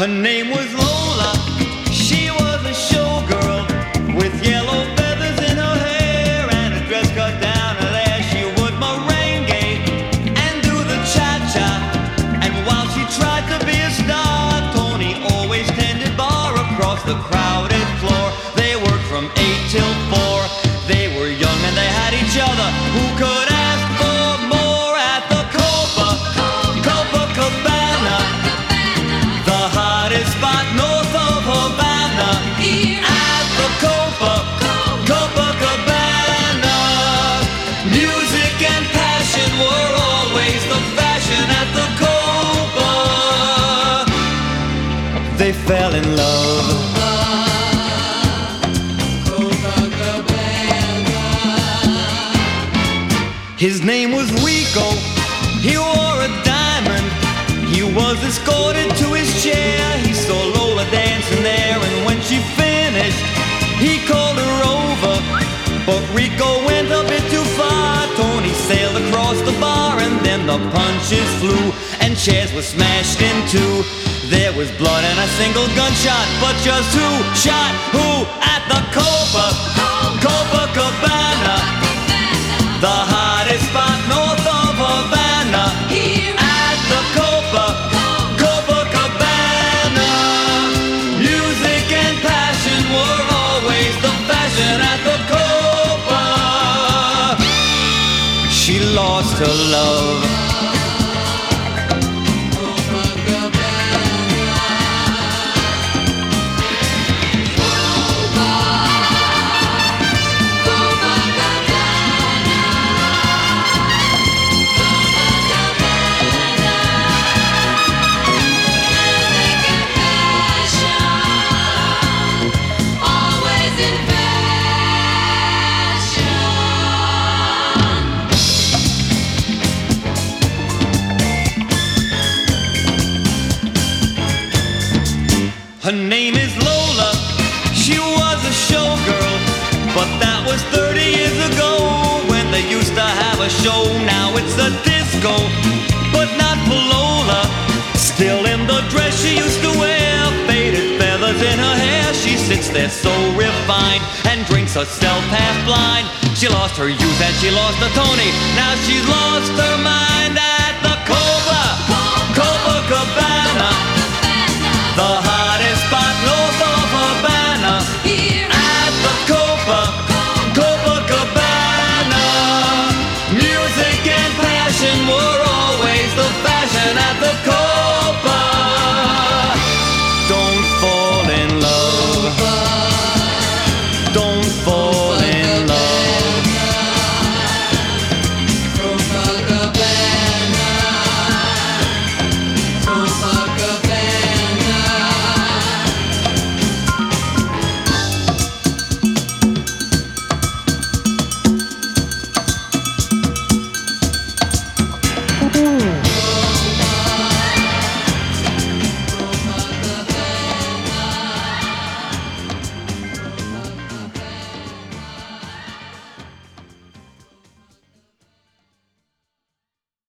Her name was Lola. She was a showgirl with yellow feathers in her hair and a dress cut down her there. She would merengue and do the cha-cha. And while she tried to be a star, Tony always tended bar across the crowded floor. They worked from 8 till 4. They were young and they had each other. Who could ask for more at the Copacabana, the hottest spot north of Havana? At the Copacabana, music and passion were always the fashion at the Copa. They fell in love. His name was Rico, he wore a diamond. He was escorted to his chair. He saw Lola dancing there, and when she finished, he called her over. But Rico went a bit too far. Tony sailed across the bar, and then the punches flew, and chairs were smashed in two. There was blood and a single gunshot, but just who shot who at the Copacabana, the hottest spot north of Havana? At the Copacabana, music and passion were always the fashion at the Copa. She lost her love. Her name is Lola, she was a showgirl, but that was 30 years ago when they used to have a show. Now it's a disco, but not for Lola. Still in the dress she used to wear, faded feathers in her hair. She sits there so refined and drinks herself half blind. She lost her youth and she lost her Tony. Now she's lost her mind at the Copacabana, the